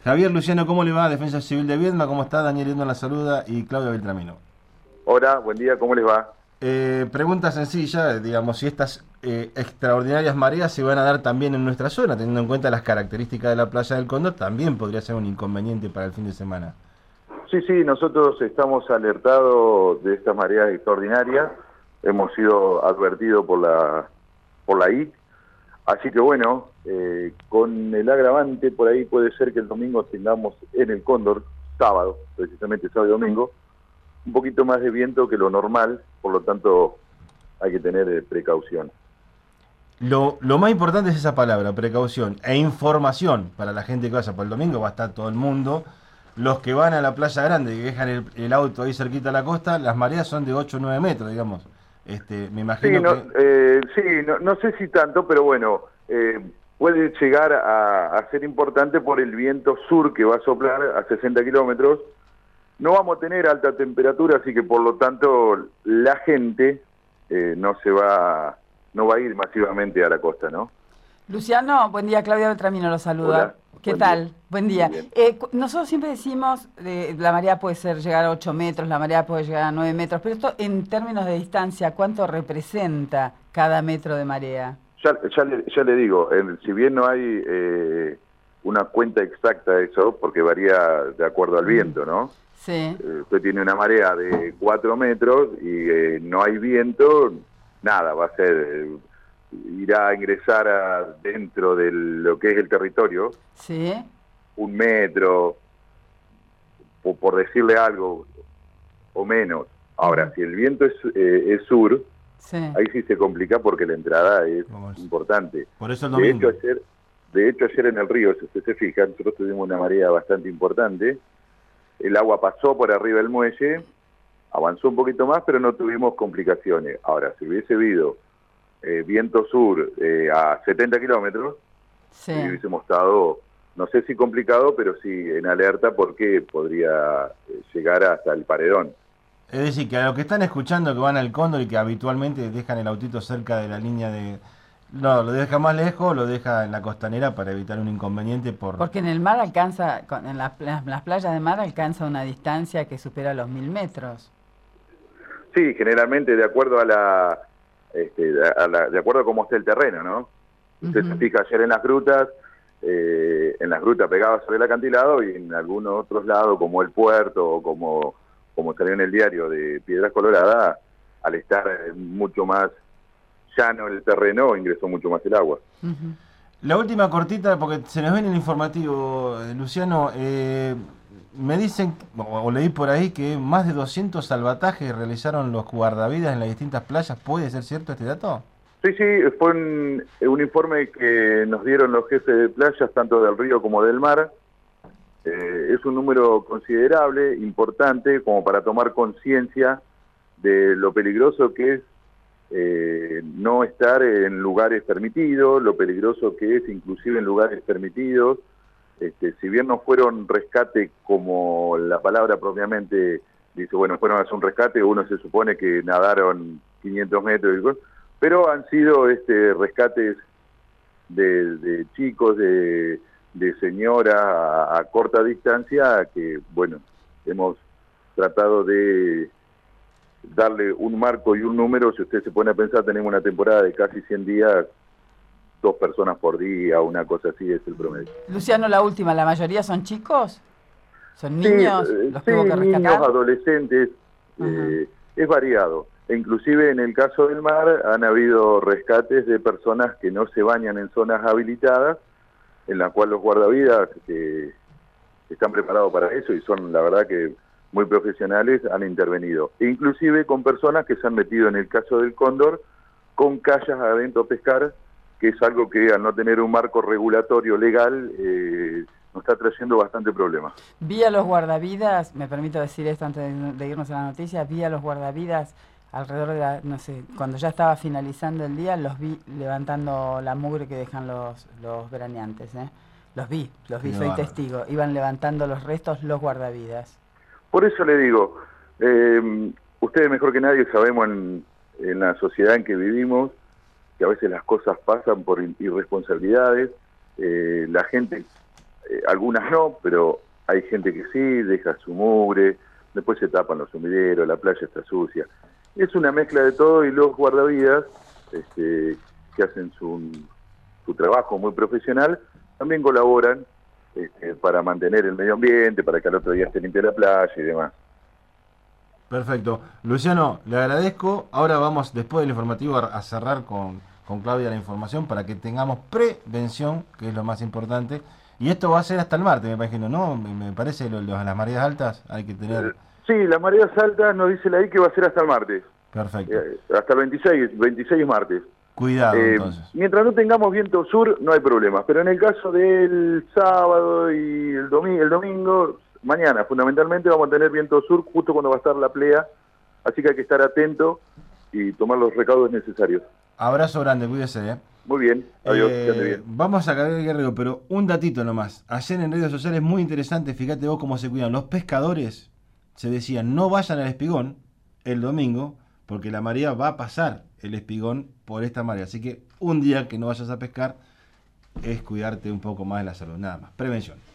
Javier Luciano, ¿cómo le va? Defensa Civil de Viedma, ¿cómo está? Daniel Lindo la saluda y Claudio Beltramino. Hola, buen día, ¿cómo les va? Pregunta sencilla, digamos, si estas extraordinarias mareas se van a dar también en nuestra zona, teniendo en cuenta las características de la playa del Cóndor, también podría ser un inconveniente para el fin de semana. Sí, sí, nosotros estamos alertados de estas mareas extraordinarias, hemos sido advertidos por la I, así que bueno, con el agravante por ahí puede ser que el domingo tengamos en el Cóndor, sábado, precisamente sábado y domingo, un poquito más de viento que lo normal, por lo tanto hay que tener precaución. Lo más importante es esa palabra, precaución e información para la gente que vaya por el domingo, va a estar todo el mundo. Los que van a la playa grande, que dejan el auto ahí cerquita a la costa, las mareas son de 8 o 9 metros, digamos. Me Sí, imagino que... no sé si tanto, pero bueno, puede llegar a ser importante por el viento sur que va a soplar a 60 kilómetros. No vamos a tener alta temperatura, así que por lo tanto la gente no va a ir masivamente a la costa, ¿no? Luciano, buen día, Claudia Beltramino lo saluda. Hola, ¿Qué buen día. tal? Buen Muy día. bien. Nosotros siempre decimos, la marea puede llegar a 8 metros, la marea puede llegar a 9 metros, pero esto en términos de distancia, ¿cuánto representa cada metro de marea? Ya le digo, si bien no hay una cuenta exacta de eso, porque varía de acuerdo al Mm, viento, ¿no? sí. Usted tiene una marea de 4 metros y no hay viento, nada, va a ser, irá a ingresar dentro de lo que es el territorio, Sí. 1 metro, por decirle algo, o menos. Ahora, Ujú, si el viento es sur, sí. ahí sí se complica porque la entrada es Vamos. importante. Por eso el De hecho, domingo. ayer en el río, si usted se fija, nosotros tuvimos una marea bastante importante. El agua pasó por arriba del muelle, avanzó un poquito más, pero no tuvimos complicaciones. Ahora, si hubiese habido viento sur a 70 kilómetros, Sí. hubiésemos estado, no sé si complicado, pero sí en alerta porque podría llegar hasta el paredón. Es decir, que a los que están escuchando que van al Cóndor y que habitualmente dejan el autito cerca de la línea de... No, lo deja más lejos, lo deja en la costanera para evitar un inconveniente por... Porque en el mar alcanza, en las playas de mar alcanza una distancia que supera los 1000 metros. Sí, generalmente de acuerdo de acuerdo a cómo esté el terreno, ¿no? Usted se Ujú. fija ayer en las grutas pegadas sobre el acantilado y en algunos otros lados, como el puerto o como salió en el diario de Piedras Coloradas, al estar mucho más llano el terreno, ingresó mucho más el agua. Ujú. La última cortita, porque se nos ve en el informativo, Luciano, me dicen, o leí por ahí, que más de 200 salvatajes realizaron los guardavidas en las distintas playas. ¿Puede ser cierto este dato? Sí, sí, fue un informe que nos dieron los jefes de playas, tanto del río como del mar. Es un número considerable, importante, como para tomar conciencia de lo peligroso que es no estar en lugares permitidos, lo peligroso que es inclusive en lugares permitidos. Si bien no fueron rescate como la palabra propiamente dice, bueno, fueron a hacer un rescate, uno se supone que nadaron 500 metros, pero han sido rescates de chicos, de señoras a corta distancia, que bueno, hemos tratado de darle un marco y un número. Si usted se pone a pensar, tenemos una temporada de casi 100 días, 2 personas por día, una cosa así es el promedio. Luciano, la última, ¿la mayoría son chicos? ¿Son Sí, niños los sí, que hubo que niños, rescatar? adolescentes, Ajá. es variado. E inclusive en el caso del mar han habido rescates de personas que no se bañan en zonas habilitadas, en la cual los guardavidas están preparados para eso y son, la verdad, que muy profesionales, han intervenido. E inclusive con personas que se han metido, en el caso del cóndor, con callas adentro a pescar, que es algo que al no tener un marco regulatorio legal nos está trayendo bastante problema. Vi a los guardavidas, me permito decir esto antes de irnos a la noticia, vi a los guardavidas alrededor de no sé, cuando ya estaba finalizando el día, los vi levantando la mugre que dejan los veraneantes, ¿eh? Los Qué vi, soy bárbaro. testigo. Iban levantando los restos los guardavidas. Por eso le digo, ustedes mejor que nadie sabemos en la sociedad en que vivimos que a veces las cosas pasan por irresponsabilidades, la gente algunas no, pero hay gente que sí, deja su mugre, después se tapan los sumideros, la playa está sucia. Es una mezcla de todo y los guardavidas, que hacen su trabajo muy profesional, también colaboran para mantener el medio ambiente, para que al otro día esté limpia la playa y demás. Perfecto. Luciano, le agradezco. Ahora vamos, después del informativo, a cerrar con Claudia la información para que tengamos prevención, que es lo más importante. Y esto va a ser hasta el martes, me imagino, ¿no? Me parece las mareas altas hay que tener... Sí, las mareas altas nos dice la I que va a ser hasta el martes. Perfecto. Hasta el 26 martes. Cuidado, entonces. Mientras no tengamos viento sur, no hay problema. Pero en el caso del sábado y el domingo, mañana fundamentalmente vamos a tener viento sur justo cuando va a estar la playa. Así que hay que estar atento y tomar los recaudos necesarios. Abrazo grande, cuídese, ¿eh? Muy bien, adiós, que ande bien. Vamos a Gabriel Guerrero, pero un datito nomás. Ayer en redes sociales muy interesante, fíjate vos cómo se cuidan. Los pescadores se decían, no vayan al Espigón el domingo, porque la marea va a pasar el Espigón por esta marea. Así que un día que no vayas a pescar es cuidarte un poco más de la salud, nada más. Prevención.